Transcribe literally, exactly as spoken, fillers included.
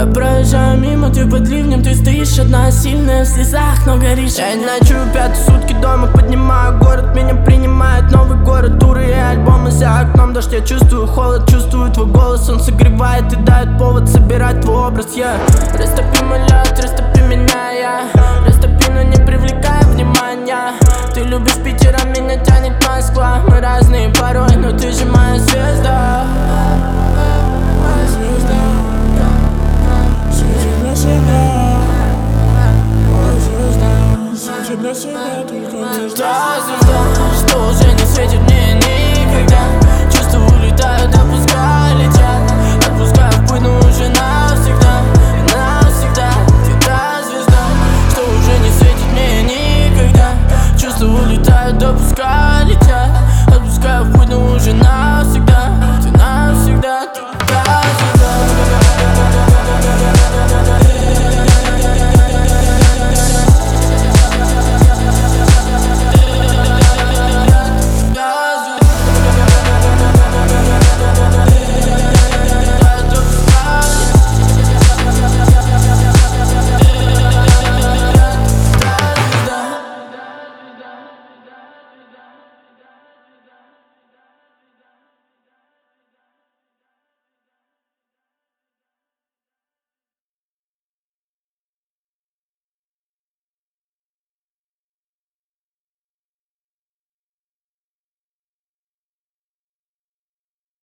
проезжаю мимо, ты под ливнем, ты стоишь одна сильная в слезах, но горишь. Я не ночую пятые сутки дома, поднимаю город, меня принимает новый город. Туры и альбомы за окном, дождь, я чувствую холод, чувствую твой голос, он согревает и дает повод собирать твой образ, я yeah. Растопи мой лед, растопи меня, я yeah. Растопи, но не привлекай внимания. Ты любишь Питер, а меня тянет Москва. Мы разные порой, но ты же моя звезда.